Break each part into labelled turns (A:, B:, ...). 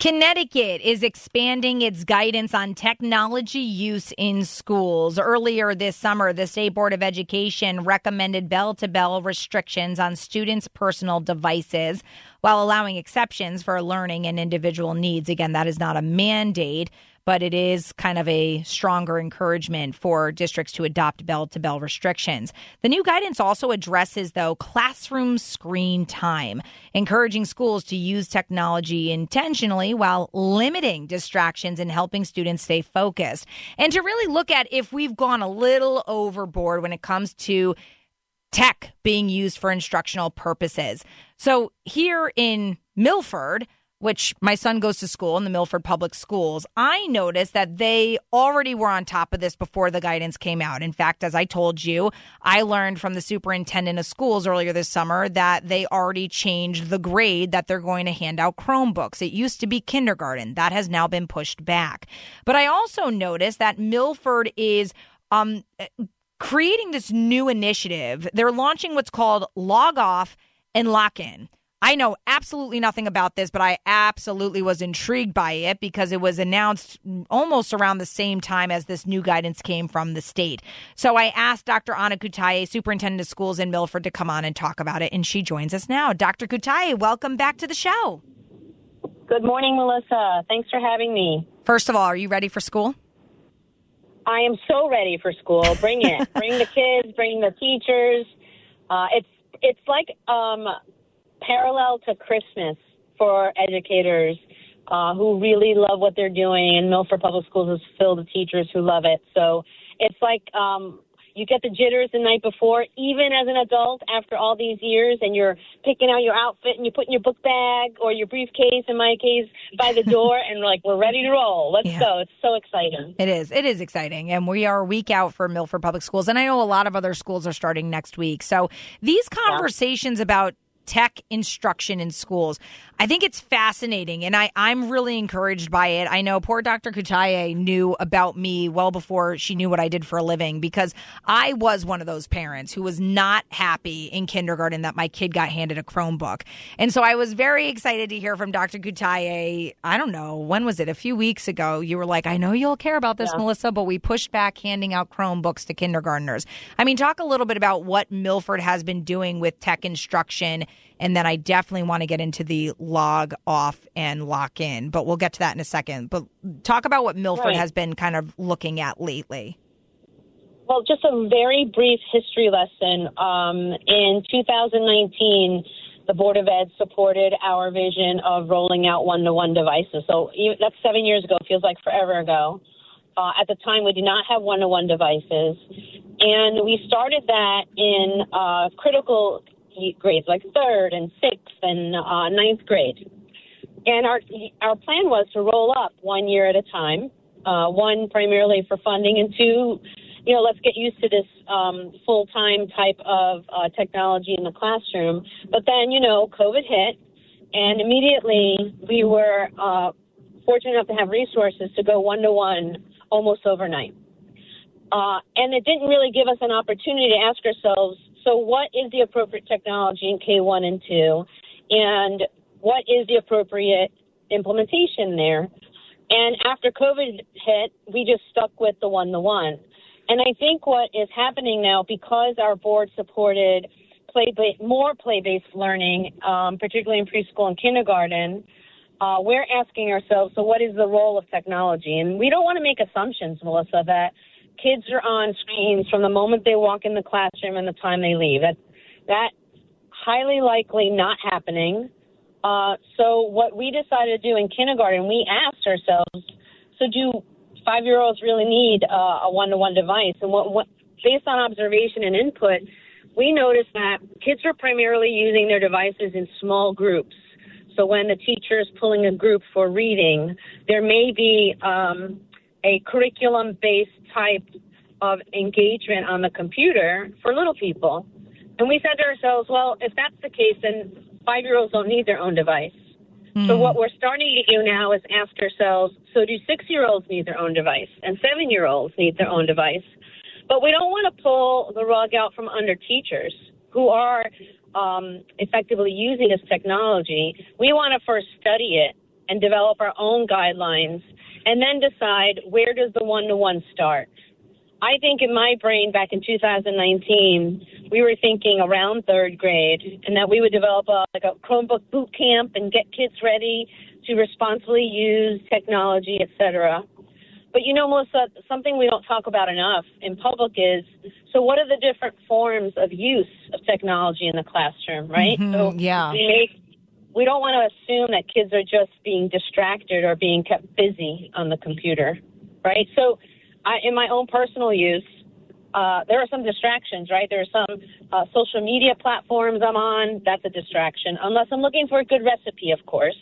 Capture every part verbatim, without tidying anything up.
A: Connecticut is expanding its guidance on technology use in schools. Earlier this summer, the State Board of Education recommended bell-to-bell restrictions on students' personal devices while allowing exceptions for learning and individual needs. Again, that is not a mandate, but it is kind of a stronger encouragement for districts to adopt bell-to-bell restrictions. The new guidance also addresses, though, classroom screen time, encouraging schools to use technology intentionally while limiting distractions and helping students stay focused. And to really look at if we've gone a little overboard when it comes to tech being used for instructional purposes. So here in Milford, which my son goes to school in the Milford Public Schools, I noticed that they already were on top of this before the guidance came out. In fact, as I told you, I learned from the superintendent of schools earlier this summer that they already changed the grade that they're going to hand out Chromebooks. It used to be kindergarten. That has now been pushed back. But I also noticed that Milford is um, creating this new initiative. They're launching what's called Log Off and Lock In. I know absolutely nothing about this, but I absolutely was intrigued by it because it was announced almost around the same time as this new guidance came from the state. So I asked Doctor Anna Cutaie, superintendent of schools in Milford, to come on and talk about it, and she joins us now. Doctor Cutaie, welcome back to the show.
B: Good morning, Melissa. Thanks for having me.
A: First of all, are you ready for school?
B: I am so ready for school. Bring it. Bring the kids, bring the teachers. Uh, it's it's like um, parallel to Christmas for educators uh, who really love what they're doing, and Milford Public Schools is filled with teachers who love it. So it's like um, you get the jitters the night before, even as an adult after all these years, and you're picking out your outfit and you're putting your book bag or your briefcase, in my case, by the door, and we're like, we're ready to roll. Let's yeah. go. It's so exciting.
A: It is. It is exciting. And we are a week out for Milford Public Schools, and I know a lot of other schools are starting next week. So these conversations yeah. about tech instruction in schools, I think it's fascinating, and I, I'm really encouraged by it. I know poor Doctor Cutaie knew about me well before she knew what I did for a living, because I was one of those parents who was not happy in kindergarten that my kid got handed a Chromebook. And so I was very excited to hear from Doctor Cutaie. I don't know, when was it? A few weeks ago. You were like, I know you'll care about this, yeah. Melissa, but we pushed back handing out Chromebooks to kindergartners. I mean, talk a little bit about what Milford has been doing with tech instruction, and then I definitely want to get into the log off and lock in, but we'll get to that in a second. But talk about what Milford right. has been kind of looking at lately.
B: Well, just a very brief history lesson. Um, in two thousand nineteen, the Board of Ed supported our vision of rolling out one-to-one devices. So even, that's seven years ago. It feels like forever ago. Uh, at the time, we did not have one-to-one devices. And we started that in uh, critical grades like third and sixth and uh, ninth grade. And our our plan was to roll up one year at a time, uh, one primarily for funding, and two, you know, let's get used to this um, full-time type of uh, technology in the classroom. But then, you know, COVID hit, and immediately we were uh, fortunate enough to have resources to go one-to-one almost overnight. Uh, and it didn't really give us an opportunity to ask ourselves, so what is the appropriate technology in K one and two, and what is the appropriate implementation there? And after COVID hit, we just stuck with the one-to-one. And I think what is happening now, because our board supported play more play-based learning, um, particularly in preschool and kindergarten, uh, we're asking ourselves, so what is the role of technology? And we don't want to make assumptions, Melissa, that kids are on screens from the moment they walk in the classroom and the time they leave. That that highly likely not happening. Uh, so what we decided to do in kindergarten, we asked ourselves, so do five-year-olds really need uh, a one-to-one device? And what, what, based on observation and input, we noticed that kids are primarily using their devices in small groups. So when the teacher is pulling a group for reading, there may be um, a curriculum-based type of engagement on the computer for little people. And we said to ourselves, well, if that's the case, then five-year-olds don't need their own device. Mm. So what we're starting to do now is ask ourselves, so do six-year-olds need their own device? And seven-year-olds need their own device? But we don't want to pull the rug out from under teachers who are um, effectively using this technology. We want to first study it and develop our own guidelines and then decide where does the one-to-one start. I think in my brain back in two thousand nineteen, we were thinking around third grade and that we would develop a, like a Chromebook boot camp and get kids ready to responsibly use technology, et cetera. But, you know, Melissa, something we don't talk about enough in public is, so what are the different forms of use of technology in the classroom, right?
A: Mm-hmm,
B: so
A: yeah.
B: we make, we don't want to assume that kids are just being distracted or being kept busy on the computer, right? So I, in my own personal use, uh, there are some distractions, right? There are some uh, social media platforms I'm on. That's a distraction, unless I'm looking for a good recipe, of course.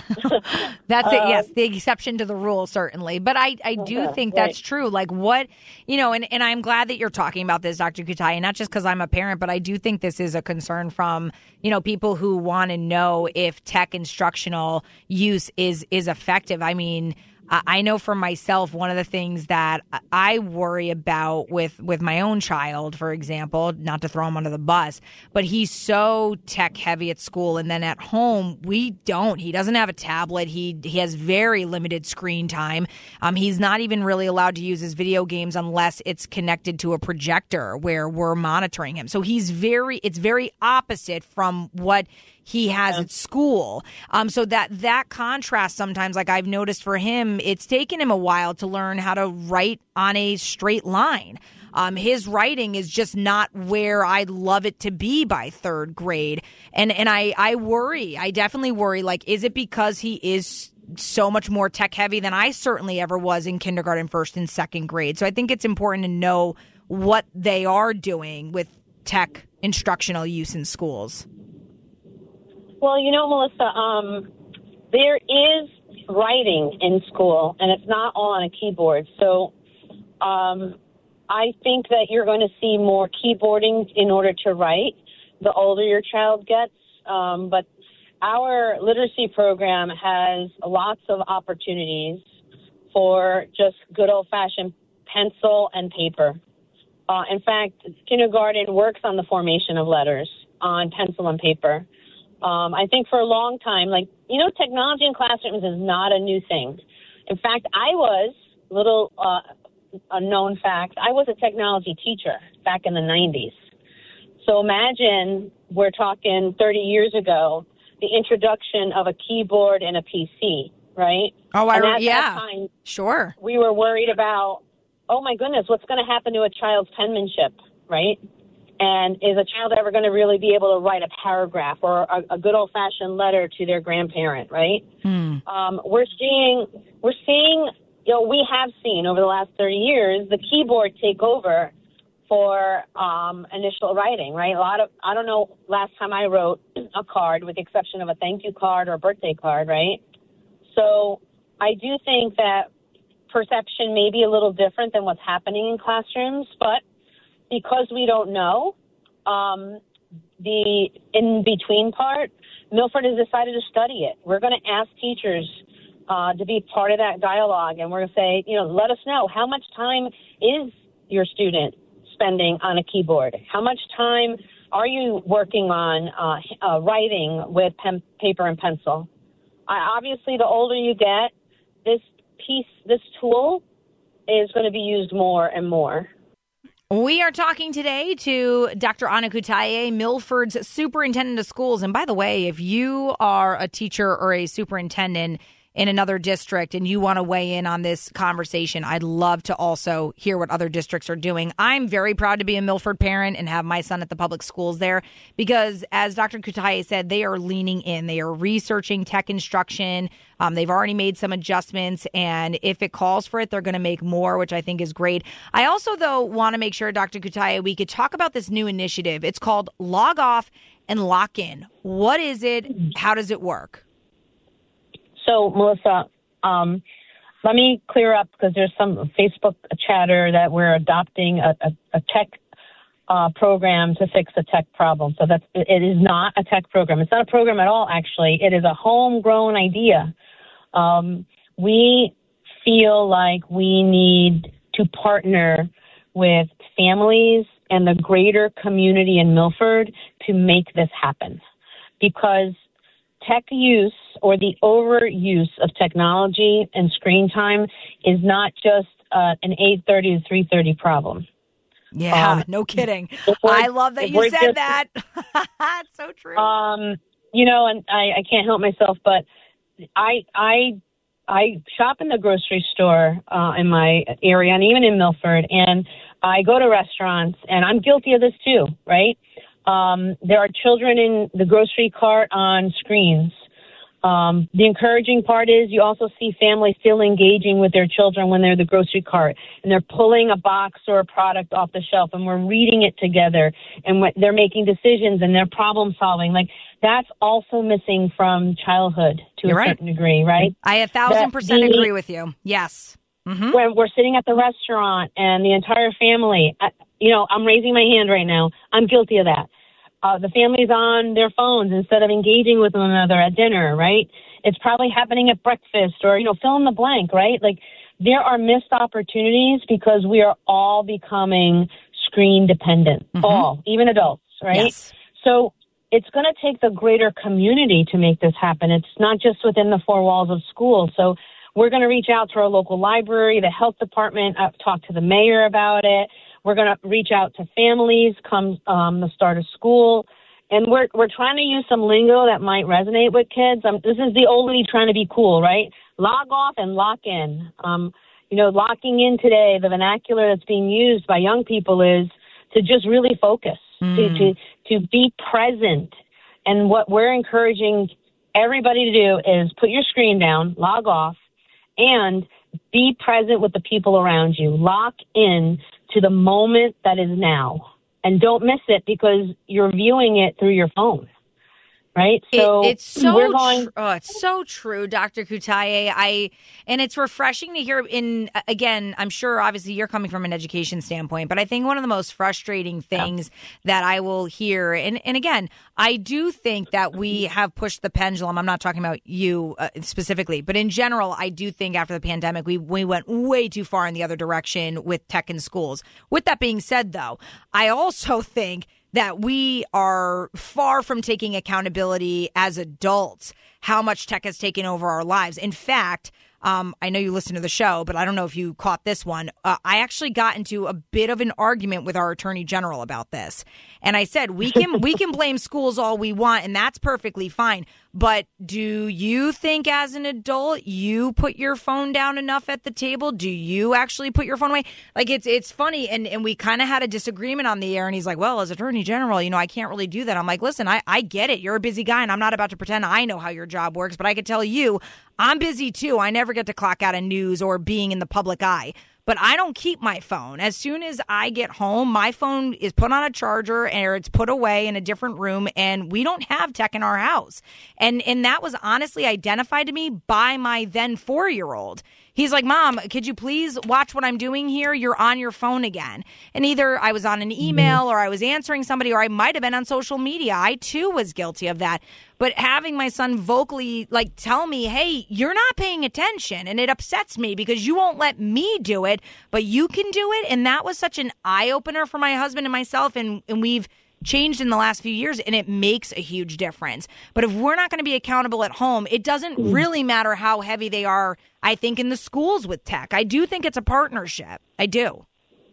A: That's it.
B: Uh,
A: Yes. The exception to the rule, certainly. But I, I do
B: uh-huh,
A: think
B: right.
A: that's true. Like what, you know, and, and I'm glad that you're talking about this, Doctor Cutaia, not just because I'm a parent, but I do think this is a concern from, you know, people who want to know if tech instructional use is, is effective. I mean, I know for myself, one of the things that I worry about with, with my own child, for example, not to throw him under the bus, but he's so tech heavy at school. And then at home, we don't. He doesn't have a tablet. He he has very limited screen time. Um, he's not even really allowed to use his video games unless it's connected to a projector where we're monitoring him. So he's very, it's very opposite from what he has at school. Um, so that that contrast sometimes, like I've noticed for him, it's taken him a while to learn how to write on a straight line. Um, his writing is just not where I'd love it to be by third grade. And and I, I worry, I definitely worry, like, is it because he is so much more tech heavy than I certainly ever was in kindergarten, first and second grade? So I think it's important to know what they are doing with tech instructional use in schools.
B: Well, you know, Melissa, um, there is writing in school, and it's not all on a keyboard. So um, I think that you're going to see more keyboarding in order to write the older your child gets. Um, but our literacy program has lots of opportunities for just good old-fashioned pencil and paper. Uh, in fact, kindergarten works on the formation of letters on pencil and paper. Um, I think for a long time, like, you know, technology in classrooms is not a new thing. In fact, I was, little uh, a known fact, I was a technology teacher back in the nineties. So imagine we're talking thirty years ago, the introduction of a keyboard and a P C, right?
A: Oh, I,
B: and at
A: yeah,
B: that time,
A: sure.
B: We were worried about, oh my goodness, what's going to happen to a child's penmanship, right? And is a child ever going to really be able to write a paragraph or a, a good old-fashioned letter to their grandparent, right?
A: Mm.
B: Um, we're seeing, we're seeing, you know, we have seen over the last thirty years the keyboard take over for um, initial writing, right? A lot of, I don't know, last time I wrote a card, with the exception of a thank you card or a birthday card, right? So I do think that perception may be a little different than what's happening in classrooms, but because we don't know, um, the in-between part, Milford has decided to study it. We're going to ask teachers uh, to be part of that dialogue, and we're going to say, you know, let us know, how much time is your student spending on a keyboard? How much time are you working on uh, uh, writing with pen, paper and pencil? Uh, obviously, the older you get, this piece, this tool is going to be used more and more.
A: We are talking today to Doctor Anna Cutaia, Milford's superintendent of schools. And by the way, if you are a teacher or a superintendent in another district and you want to weigh in on this conversation, I'd love to also hear what other districts are doing. I'm very proud to be a Milford parent and have my son at the public schools there because, as Doctor Cutaia said, they are leaning in. They are researching tech instruction. Um, they've already made some adjustments, and if it calls for it, they're going to make more, which I think is great. I also, though, want to make sure, Doctor Cutaia, we could talk about this new initiative. It's called Log Off and Lock In. What is it? How does it work?
B: So, Melissa, um, let me clear up because there's some Facebook chatter that we're adopting a, a, a tech uh, program to fix a tech problem. So that's, it is not a tech program. It's not a program at all, actually. It is a homegrown idea. Um, we feel like we need to partner with families and the greater community in Milford to make this happen. Because tech use or the overuse of technology and screen time is not just uh, an eight thirty to three thirty problem.
A: Yeah, um, no kidding. I love that you said just, that. It's so true.
B: Um, you know, and I, I can't help myself, but I I I shop in the grocery store uh, in my area and even in Milford, and I go to restaurants, and I'm guilty of this too, right? Um, there are children in the grocery cart on screens. Um, the encouraging part is you also see families still engaging with their children when they're in the grocery cart and they're pulling a box or a product off the shelf and we're reading it together and they're making decisions and they're problem solving. Like that's also missing from childhood to
A: You're
B: a
A: right.
B: certain degree, right?
A: I a thousand
B: that
A: percent
B: the,
A: agree with you. Yes. Mm-hmm.
B: When we're sitting at the restaurant and the entire family, I, you know, I'm raising my hand right now. I'm guilty of that. Uh, the family's on their phones instead of engaging with one another at dinner, right? It's probably happening at breakfast or, you know, fill in the blank, right? Like there are missed opportunities because we are all becoming screen dependent, mm-hmm. all, even adults, right?
A: Yes.
B: So it's going to take the greater community to make this happen. It's not just within the four walls of school. So we're going to reach out to our local library, the health department, uh, talk to the mayor about it. We're going to reach out to families come um, the start of school. And we're we're trying to use some lingo that might resonate with kids. Um, this is the old lady trying to be cool, right? Log off and lock in. Um, you know, locking in today, the vernacular that's being used by young people is to just really focus, mm. to, to, to be present. And what we're encouraging everybody to do is put your screen down, log off, and be present with the people around you. Lock in to the moment that is now. And don't miss it because you're viewing it through your phone. Right?
A: So it, it's so we're going. Tr- oh, it's so true, Doctor Cutaia. I and it's refreshing to hear. In again, I'm sure obviously you're coming from an education standpoint, but I think one of the most frustrating things yeah. that I will hear, and and again, I do think that we have pushed the pendulum. I'm not talking about you uh, specifically, but in general, I do think after the pandemic, we we went way too far in the other direction with tech in schools. With that being said, though, I also think that we are far from taking accountability as adults, how much tech has taken over our lives. In fact, um, I know you listen to the show, but I don't know if you caught this one. Uh, I actually got into a bit of an argument with our attorney general about this. And I said, we can we can blame schools all we want, and that's perfectly fine. But do you think as an adult you put your phone down enough at the table? Do you actually put your phone away? Like, it's it's funny, and, and we kind of had a disagreement on the air, and he's like, well, as attorney general, you know, I can't really do that. I'm like, listen, I, I get it. You're a busy guy, and I'm not about to pretend I know how your job works, but I can tell you I'm busy, too. I never get to clock out of news or being in the public eye. But I don't keep my phone. As soon as I get home, my phone is put on a charger or it's put away in a different room, and we don't have tech in our house. And and that was honestly identified to me by my then four-year-old. He's like, Mom, could you please watch what I'm doing here? You're on your phone again. And either I was on an email or I was answering somebody, or I might have been on social media. I, too, was guilty of that. But having my son vocally, like, tell me, hey, you're not paying attention. And it upsets me because you won't let me do it, but you can do it. And that was such an eye-opener for my husband and myself. And, and we've changed in the last few years, and it makes a huge difference. But if we're not going to be accountable at home, it doesn't really matter how heavy they are, I think, in the schools with tech. I do think it's a partnership. I do.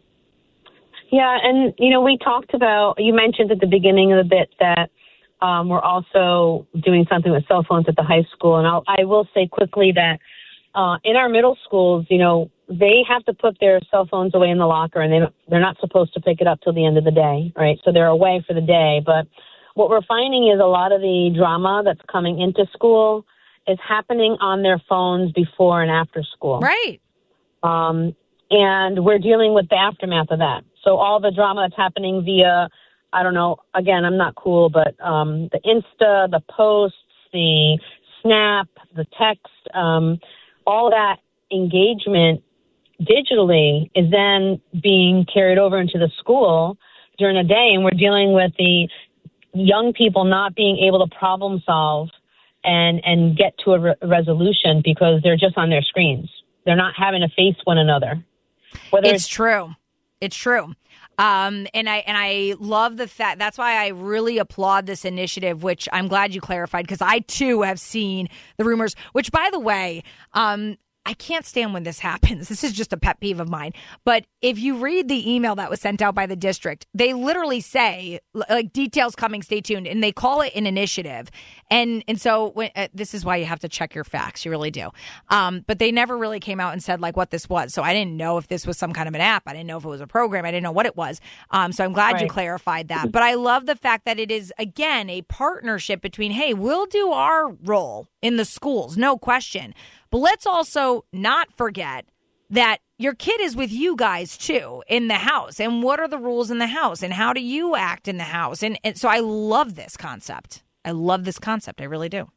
B: Yeah, and, you know, we talked about, you mentioned at the beginning of the bit that um, we're also doing something with cell phones at the high school. And I'll, I will say quickly that uh, in our middle schools, you know, they have to put their cell phones away in the locker, and they don't, they're not supposed to pick it up till the end of the day, right? So they're away for the day. But what we're finding is a lot of the drama that's coming into school is happening on their phones before and after school.
A: Right.
B: Um, and we're dealing with the aftermath of that. So all the drama that's happening via, I don't know, again, I'm not cool, but um, the Insta, the posts, the Snap, the text, um, all that engagement digitally is then being carried over into the school during the day, and we're dealing with the young people not being able to problem solve and and get to a re- resolution because they're just on their screens. They're not having to face one another.
A: Whether it's, it's true. It's true. Um, and I and I love the fact, that's why I really applaud this initiative, which I'm glad you clarified, because I too have seen the rumors, which, by the way, um, I can't stand when this happens. This is just a pet peeve of mine. But if you read the email that was sent out by the district, they literally say, like, details coming, stay tuned, and they call it an initiative. And and so when, uh, this is why you have to check your facts. You really do. Um, but they never really came out and said, like, what this was. So I didn't know if this was some kind of an app. I didn't know if it was a program. I didn't know what it was. Um, so I'm glad right. you clarified that. But I love the fact that it is, again, a partnership between, hey, we'll do our role in the schools, no question. But let's also not forget that your kid is with you guys, too, in the house. And what are the rules in the house? And how do you act in the house? And, and so I love this concept. I love this concept. I really do.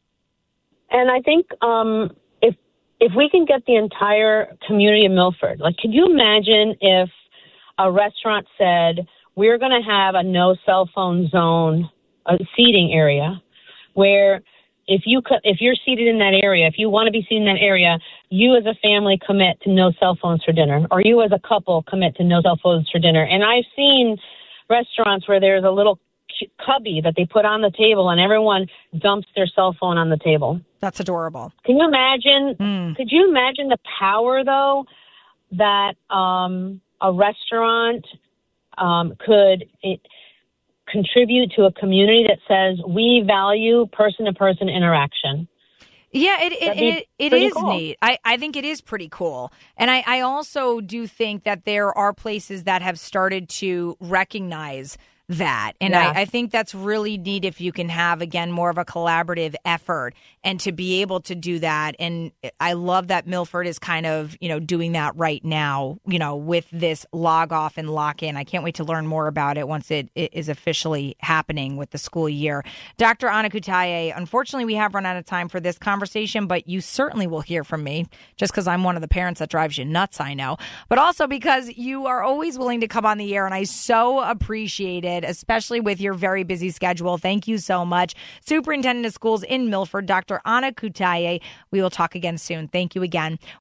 B: And I think um, if if we can get the entire community of Milford, like, could you imagine if a restaurant said, we're going to have a no cell phone zone, a seating area, where If you if you're seated in that area, if you want to be seated in that area, you as a family commit to no cell phones for dinner, or you as a couple commit to no cell phones for dinner. And I've seen restaurants where there's a little cubby that they put on the table, and everyone dumps their cell phone on the table.
A: That's adorable.
B: Can you imagine?
A: Mm.
B: Could you imagine the power, though, that um, a restaurant um, could? It, contribute to a community that says we value person-to-person interaction.
A: Yeah, it it, it, it is
B: cool.
A: neat. I, I think it is pretty cool. And I, I also do think that there are places that have started to recognize that. And
B: yeah.
A: I, I think that's really neat if you can have, again, more of a collaborative effort and to be able to do that. And I love that Milford is kind of, you know, doing that right now, you know, with this log off and lock in. I can't wait to learn more about it once it, it is officially happening with the school year. Doctor Anna Cutaia, unfortunately, we have run out of time for this conversation, but you certainly will hear from me just because I'm one of the parents that drives you nuts, I know, but also because you are always willing to come on the air. And I so appreciate it, especially with your very busy schedule. Thank you so much. Superintendent of Schools in Milford, Doctor Anna Cutaia. We will talk again soon. Thank you again.